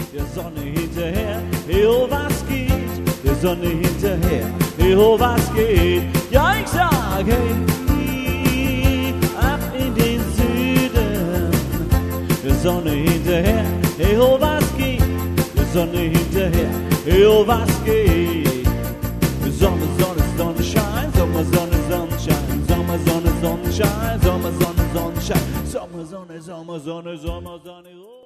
der Sonne hinterher. Oh, was geht? Der Sonne hinterher. Oh, was geht? Ja, ich sag, hey, ab in den Süden, der Sonne hinterher. Oh, was geht? Der Sonne hinterher. Oh, was geht? Sommer, Sonne, Sonnenschein, Sommer, Sonne, Sonnenschein, Sommer, Sonne, Sonnenschein, Sommer, Sonne, Sonnenschein, Sommer, Sonne, Sommer, Sonne, Sommer, Sonne.